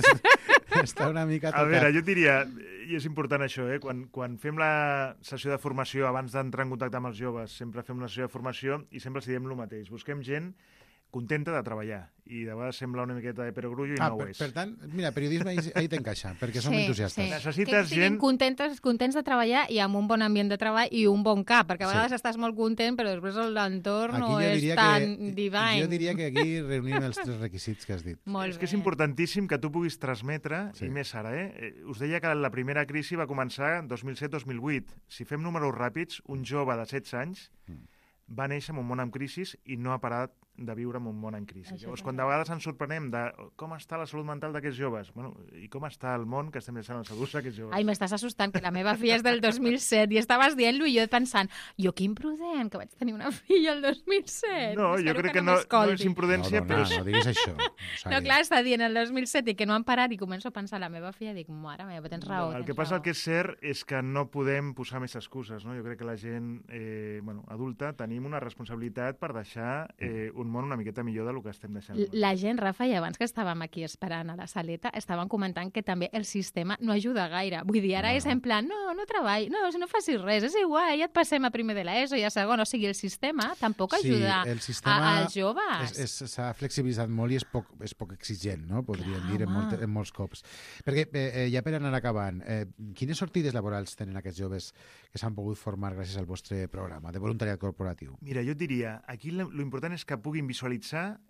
Està una mica tocat. A veure, jo diria, i és important això, quan fem la sessió de formació, abans d'entrar en contacte amb els joves, sempre fem una sessió de formació i sempre els diem el mateix. Busquem gent contenta de treballar. I de vegades sembla una miqueta de perogrullo i no ho és. Per tant, mira, periodisme ahí t'encaixa, perquè som entusiastes. Necessites que siguin gent... contents de treballar i amb un bon ambient de treball i un bon cap, perquè a vegades estàs molt content, però després l'entorn no és tan divine. Jo diria que aquí reunim els 3 requisits que has dit. És que és importantíssim que tu puguis transmetre, i més ara, us deia que la primera crisi va començar en 2007-2008. Si fem números ràpids, un jove de 16 anys va néixer en un món en crisi i no ha parat de viure en un món en crisi. Llavors, quan de vegades ens sorprenem de com està la salut mental d'aquests joves, i com està el món que estem deixant els adults d'aquests joves. Ai, m'estàs assustant, que la meva filla és del 2007 i estaves dient-lo i jo pensant, jo que imprudent, que vaig tenir una filla el 2007. No, jo crec que no és imprudència, però... No diguis això. No, clar, està dient el 2007 i que no han parat i començo a pensar la meva filla i dic, mare meva, tens raó. El que passa, el que és cert, és que no podem posar més excuses, no? Jo crec que la gent adulta tenim una responsabilitat per deixar un món una miqueta millor del que estem deixant. La gent, Rafa, i abans que estàvem aquí esperant a la saleta, estaven comentant que també el sistema no ajuda gaire. Vull dir, ara és en plan, no treballi, no facis res, és igual, ja et passem a primer de l'ESO i a segon. O sigui, el sistema tampoc ajuda als joves. S'ha flexibilitzat molt i és poc exigent, no? Podríem dir en molts cops. Perquè, ja per anar acabant, quines sortides laborals tenen aquests joves que s'han pogut formar gràcies al vostre programa de voluntariat corporatiu? Mira, jo et diria, aquí l'important és que puguin visualitzar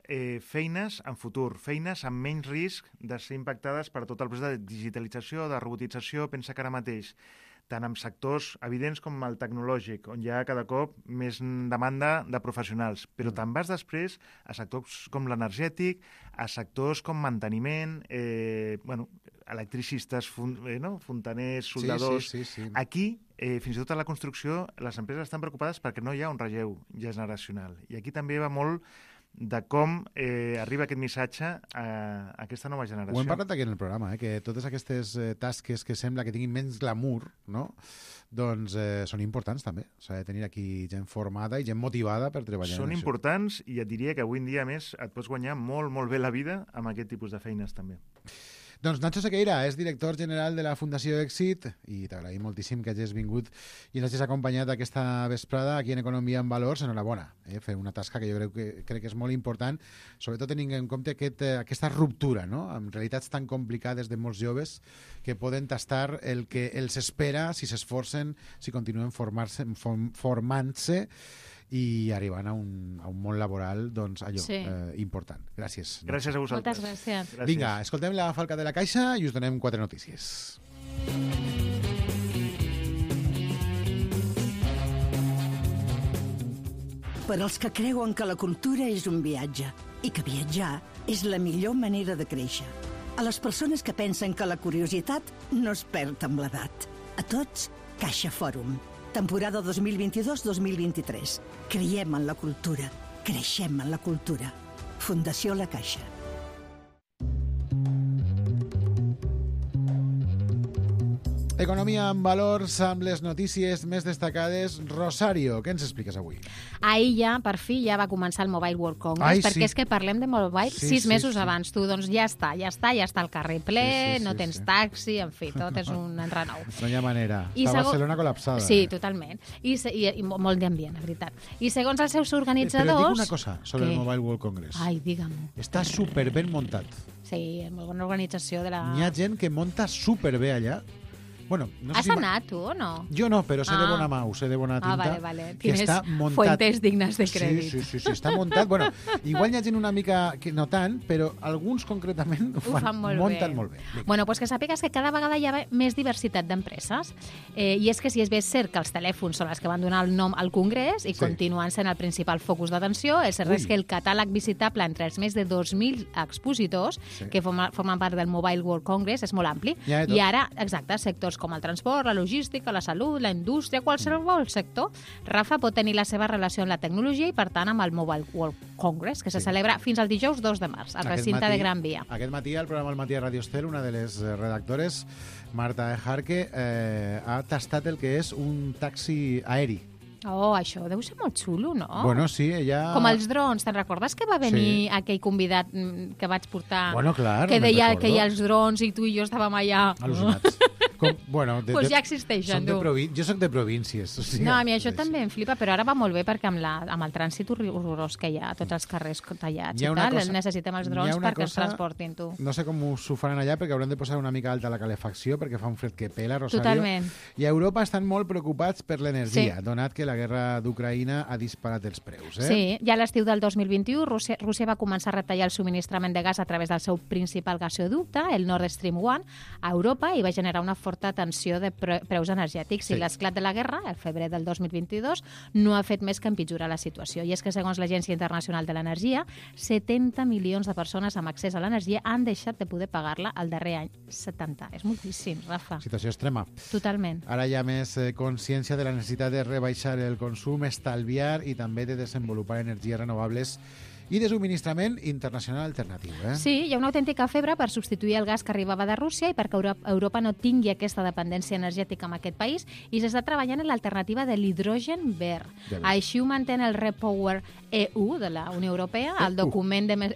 feines en futur, feines amb menys risc de ser impactades per tot el procés de digitalització, de robotització. Pensa que ara mateix, tant en sectors evidents com el tecnològic, on hi ha cada cop més demanda de professionals, però te'n vas després a sectors com l'energètic, a sectors com manteniment, electricistes, fontaners, soldadors... Sí. Aquí, fins i tot a la construcció, les empreses estan preocupades perquè no hi ha un relleu generacional. I aquí també va molt de com arriba aquest missatge a aquesta nova generació. Ho hem parlat aquí en el programa, que totes aquestes tasques que sembla que tinguin menys glamour, no? Doncs són importants també. S'ha de tenir aquí gent formada i gent motivada per treballar en això. Són importants i et diria que avui en dia, a més, et pots guanyar molt, molt bé la vida amb aquest tipus de feines també. Doncs Nacho Sequeira és director general de la Fundació Èxit i t'agraïm moltíssim que hagis vingut i ens hagis acompanyat aquesta vesprada aquí en Economia en Valors. Enhorabona. Fer una tasca que jo crec que és molt important, sobretot tenint en compte aquesta ruptura, no? Amb realitats tan complicades de molts joves que poden tastar el que els espera si s'esforcen, si continuen formant-se i arribant a un món laboral, doncs, important. Gràcies. Gràcies a vosaltres. Moltes gràcies. Vinga, escoltem la Falca de la Caixa i us donem 4 notícies. Per als que creuen que la cultura és un viatge i que viatjar és la millor manera de créixer. A les persones que pensen que la curiositat no es perd amb l'edat. A tots, Caixa Fòrum. Temporada 2022-2023. Creiem en la cultura. Creixem en la cultura. Fundació La Caixa. Economia en valors amb les notícies més destacades. Rosario, què ens expliques avui? Ahir ja, per fi, ja va començar el Mobile World Congress, perquè és que parlem de mobile 6 mesos abans. Tu, doncs ja està el carrer ple, no tens taxi, en fi, tot és un enrenou. No hi ha manera. Està Barcelona col·lapsada. Sí, totalment. I molt d'ambient, la veritat. I segons els seus organitzadors... Però dic una cosa sobre el Mobile World Congress. Ai, digue'm. Està superben muntat. Sí, és molt bona organització de la... Hi ha gent que munta superbé allà. Bueno, no sé Has anat, tu, o no? Jo no, però sé de bona mà, sé de bona tinta. Vale. Que Tienes està muntat. fuentes dignes de crèdit. Sí, està muntat. Bueno, igual hi ha gent una mica que no tant, però alguns concretament ho fan munten molt bé. Bueno, pues que sàpigues que cada vegada hi ha més diversitat d'empreses. I és que si és bé cert que els telèfons són els que van donar el nom al Congrés i continuen sent el principal focus d'atenció, el cert és que el catàleg visitable entre els més de 2.000 expositors que formen part del Mobile World Congress és molt ampli. I ara, exacte, sectors com el transport, la logística, la salut, la indústria, qualsevol sector, Rafa pot tenir la seva relació amb la tecnologia i, per tant, amb el Mobile World Congress, que se celebra fins al dijous 2 de març, al recinte de Gran Via. Aquest matí, al programa El Matí a Radio Estel, una de les redactores, Marta Ejarque, ha tastat el que és un taxi aeri. Oh, això deu ser molt xulo, no? Bueno, sí, ella... Com els drons, te'n recordes que va venir aquell convidat que vaig portar? Bueno, clar, que deia que hi ha els drons i tu i jo estàvem allà... Al·lucinats. Bueno, Pues ja existeixen, tu. Jo soc de províncies. O sigui, No, a mi això també em flipa, però ara va molt bé perquè amb el trànsit horrorós que hi ha, tots els carrers tallats Hi ha i una tal, cosa- necessitem els hi ha drons una perquè ens cosa- transportin, tu. No sé com s'ho faran allà perquè hauran de posar una mica alta la calefacció perquè fa un fred que pela, Rosario. Totalment. I a Europa estan molt preocupats per l'energia, Sí. donat que la guerra d'Ucraïna ha disparat els preus. Sí, ja a l'estiu del 2021 Rússia va començar a retallar el subministrament de gas a través del seu principal gasoducte, el Nord Stream 1, a Europa i va generar una forta tensió de preus energètics. Sí. I l'esclat de la guerra, el febrer del 2022, no ha fet més que empitjorar la situació. I és que, segons l'Agència Internacional de l'Energia, 70 milions de persones amb accés a l'energia han deixat de poder pagar-la el darrer any. 70. És moltíssim, Rafa. Situació extrema. Totalment. Ara hi ha més consciència de la necessitat de rebaixar el consum, estalviar i també de desenvolupar energies renovables i de subministrament internacional alternatiu. Sí, hi ha una autèntica febre per substituir el gas que arribava de Rússia i perquè Europa no tingui aquesta dependència energètica en aquest país i s'està treballant en l'alternativa de l'hidrogen verd. Ja ves. Així ho mantén el Repower EU de la Unió Europea, el document de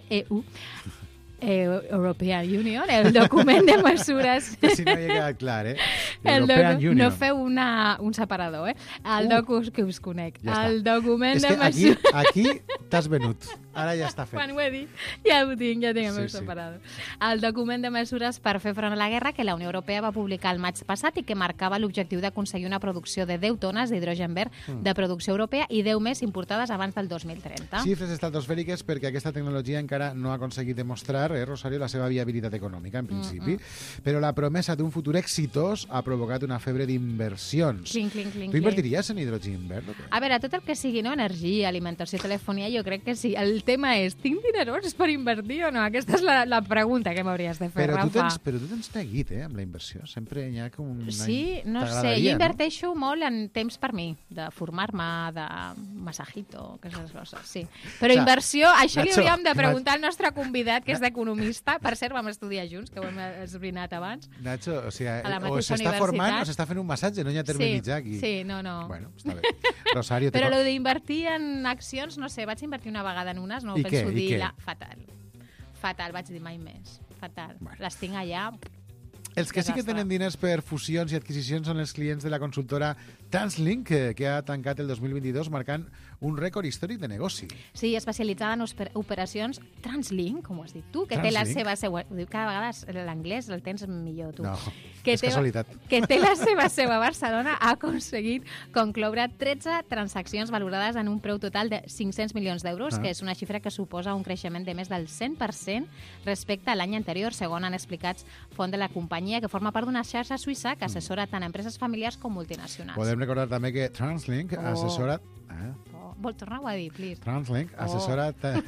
European Union, el document de mesures... Si no hi ha quedat clar, El European Union. No feu un separador, El docu que us conec. Ja El està. document És de que mesures... aquí t'has venut. Ara ja està fet. Quan ho he dit, ja ho tinc, ja tinc el meu Sí, sí. separador. El document de mesures per fer front a la guerra que la Unió Europea va publicar el maig passat i que marcava l'objectiu d'aconseguir una producció de 10 tones d'hidrogen verd de producció europea i 10 més importades abans del 2030. Xifres estratosfèriques perquè aquesta tecnologia encara no ha aconseguit demostrar, Rosario, la seva viabilitat econòmica, en principi, però la promesa d'un futur exitós ha provocat una febre d'inversions. Clinc, clinc, clinc, Tu invertiries en hidrogen verd o què? A veure, tot el que sigui energia, alimentació, telefonia, jo crec que sí. El tema és, tinc dinerons per invertir o no? Aquesta és la pregunta que m'hauries de fer, Rafa. Però tu tens neguit, amb la inversió. Sempre hi ha com una... Sí, no sé, jo T'agradaria, inverteixo molt en temps per mi, de formar-me, de massajito, aquestes coses, sí. Però O sea, inversió, això li Nacho, hauríem de preguntar al nostre convidat, que és d'economista. Per cert, vam estudiar junts, que ho hem esbrinat abans. Nacho, o sigui, A la o mateixa s'està formant universitat. o s'està fent un massatge, no hi ha terme mitjà aquí. Sí, no. Bueno, està bé. Rosario, Però lo d'invertir en accions, no sé, vaig invertir una vegada en unes, no ho I penso què? I dir. què? Fatal, vaig dir mai més. Fatal. Les tinc allà... Els que sí que Desastre. tenen diners per fusions i adquisicions són els clients de la consultora Translink, que ha tancat el 2022 marcant un rècord històric de negoci. Sí, especialitzada en operacions Translink, com ho has dit tu, que té la Translink? seva... Ho diu cada vegada l'anglès el tens millor, tu. No, que és casualitat. Que té la seva seu a Barcelona, ha aconseguit concloure 13 transaccions valorades en un preu total de 500 milions d'euros, que és una xifra que suposa un creixement de més del 100% respecte a l'any anterior, segons han explicat font de la companyia, que forma part d'una xarxa suïssa que assessora tant empreses familiars com multinacionals. Podem recordar també que Translink assessora... Vol tornar-ho a dir, please. Translink assessora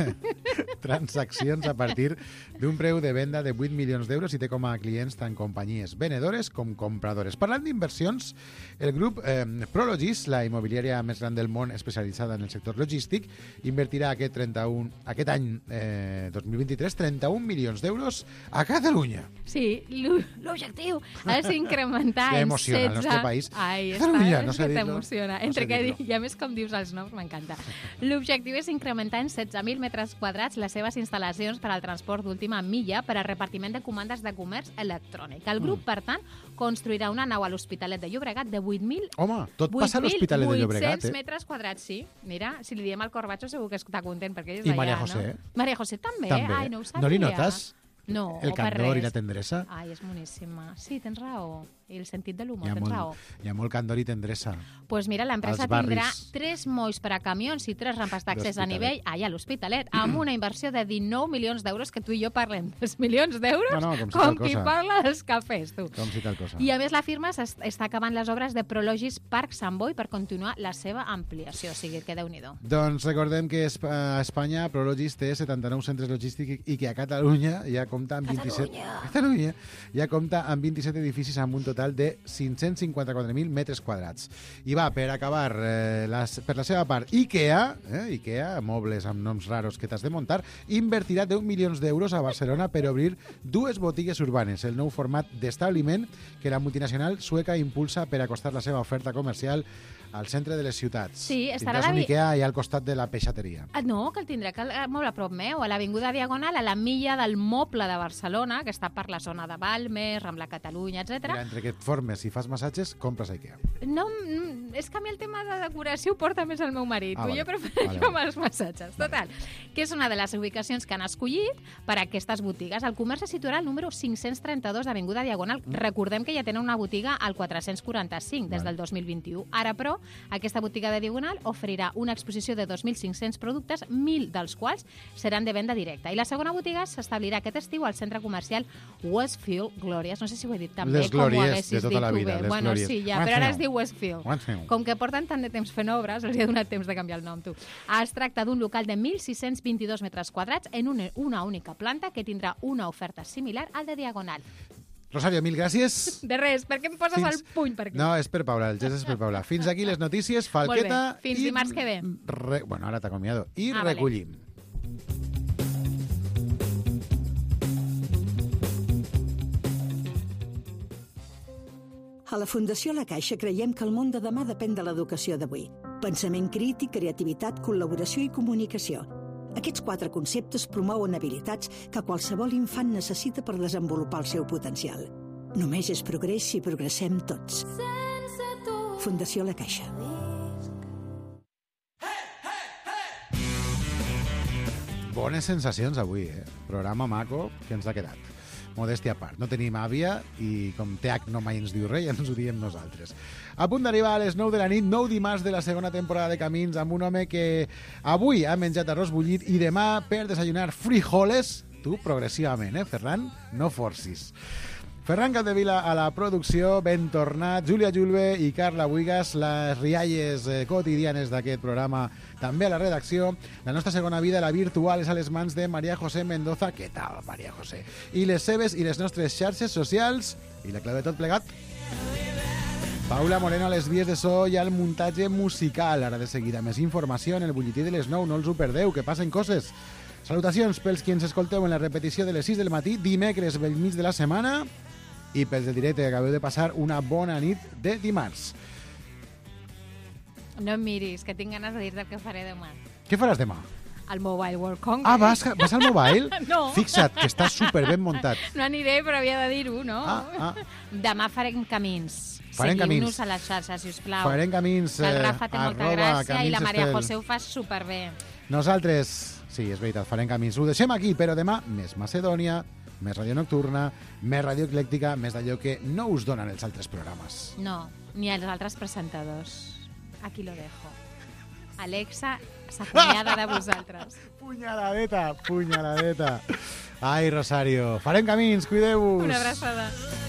transaccions a partir d'un preu de venda de 8 milions d'euros i té com a clients tant companyies venedores com compradores. Parlant d'inversions, el grup Prologis, la immobiliària més gran del món especialitzada en el sector logístic, invertirà aquest any 2023 31 milions d'euros a Catalunya. Sí, l'objectiu és incrementar Que en 16... emociona el nostre país. Ai, Catalunya, està, no és sé que dir-lo. t'emociona. No Entre sé que dir-lo. i a més com dius els noms, m'encanta. L'objectiu és incrementar en 16.000 metres quadrats les seves instal·lacions per al transport d'última milla per a repartiment de comandes de comerç electrònic. El grup, per tant, construirà una nau a l'Hospitalet de Llobregat de 8.000... Home, tot passa a l'Hospitalet de Llobregat, 800 metres quadrats, sí. Mira, si li diem al Corbacho segur que està content, perquè ell és I d'allà, Maria José. no? Maria José també? També. Ai, no ho sabia. No li notes No, el per candor i res. la tendresa? Ai, és boníssima. Sí, tens raó. I el sentit de l'humor, Hi ha tens raó. molt candor i tendresa. Doncs pues mira, l'empresa Als barris. tindrà 3 molls per a camions i 3 rampes d'accés a L'Hospitalet. nivell allà a l'Hospitalet, amb una inversió de 19 milions d'euros, que tu i jo parlem dels milions d'euros, No, com si com tal qui cosa. parla dels cafès, tu. Com si tal cosa. I a més la firma està acabant les obres de Prologis Park Sant Boi per continuar la seva ampliació, o sigui que Déu-n'hi-do. Doncs recordem que a Espanya Prologis té 79 centres logístics i que a Catalunya ja compta amb 27... Catalunya ja compta amb 27 edificis amb un total de 554.000 metres quadrats. I va, per acabar, per la seva part, IKEA, mobles amb noms raros que t'has de muntar, invertirà 10 milions d'euros a Barcelona per obrir 2 botigues urbanes, el nou format d'establiment que la multinacional sueca impulsa per acostar la seva oferta comercial al centre de les ciutats. Sí, estarà tindràs un Ikea allà al costat de la peixateria. No, que el tindré molt a prop meu, a l'Avinguda Diagonal, a la milla del Moble de Barcelona, que està per la zona de Balmes, Rambla Catalunya, etc. Mira, entre que et formes i fas massatges, compres a Ikea. No, és que a mi el tema de decoració ho porta més el meu marit. Vale. Jo prefereixo Vale. els massatges. Total, que és una de les ubicacions que han escollit per a aquestes botigues. El comerç se situarà al número 532 d'Avinguda Diagonal. Recordem que ja tenen una botiga al 445 des del 2021. Ara, però, aquesta botiga de Diagonal oferirà una exposició de 2.500 productes, 1.000 dels quals seran de venda directa. I la segona botiga s'establirà aquest estiu al centre comercial Westfield Glòries. No sé si ho he dit tan Les bé com ho glòries haguessis de tota dit la tu vida, bé. les Bueno, glòries. sí, ja, però ara es diu Westfield. Westfield. Com que porten tant de temps fent obres, els hi ha donat temps de canviar el nom, tu. Es tracta d'un local de 1.622 metres quadrats en una única planta que tindrà una oferta similar al de Diagonal. Rosario, mil gràcies. De res, per què em poses el puny per aquí? No, és per Paula, el gest és per Paula. Fins aquí les notícies, Falqueta... Molt bé. Fins dimarts que ve. Bueno, ara t'acomiado. I Vale. recollim. A la Fundació La Caixa creiem que el món de demà depèn de l'educació d'avui. Pensament crític, creativitat, col·laboració i comunicació. Aquests 4 conceptes promouen habilitats que qualsevol infant necessita per desenvolupar el seu potencial. Només és progrés si progressem tots. Fundació La Caixa. Bones sensacions avui, eh? Programa maco que ens ha quedat. Modèstia a part. No tenim àvia i com TH no mai ens diu res, ja ens ho diem nosaltres. A punt d'arribar a les 9 de la nit, 9 dimarts de la segona temporada de Camins, amb un home que avui ha menjat arròs bullit i demà per desayunar frijoles. Tu, progressivament, Ferran? No forcis. Ferran Capdevila a la producció, ben tornat, Júlia Julve i Carla Buigas, les rialles quotidianes d'aquest programa, també a la redacció. La nostra segona vida, la virtual, és a les mans de María José Mendoza. Què tal, María José? I les seves i les nostres xarxes socials, i la clau de tot plegat, Paula Moreno a les vies de so i al muntatge musical. Ara de seguida més informació en el butlletí de les 9, no els ho perdeu, que passen coses. Salutacions pels qui ens escolteu en la repetició de les 6 del matí, dimecres, bell mig de la setmana, i pels del directe que acabeu de passar una bona nit de dimarts. No em miris, que tinc ganes de dir-te el que faré demà. Què faràs demà? Al Mobile World Congress. Ah, vas al Mobile? No. Fixa't, que està superben muntat. No aniré, però havia de dir-ho, no? Demà farem camins. Farem Seguiu-nos camins. a les xarxes, si us plau. Farem camins, Que el Rafa té molta arroba gràcia i la Maria Camins José ho fa superbé. Nosaltres, sí, és veritat, farem camins. Ho deixem aquí, però demà més Macedònia, més ràdio nocturna, més ràdio eclèctica, més d'allò que no us donen els altres programes. No, ni els altres presentadors. Aquí lo dejo. Alexa s'acomiada de vosaltres. Punyaladeta, punyaladeta. Ai, Rosario, farem camins, cuideu-vos. Una abraçada.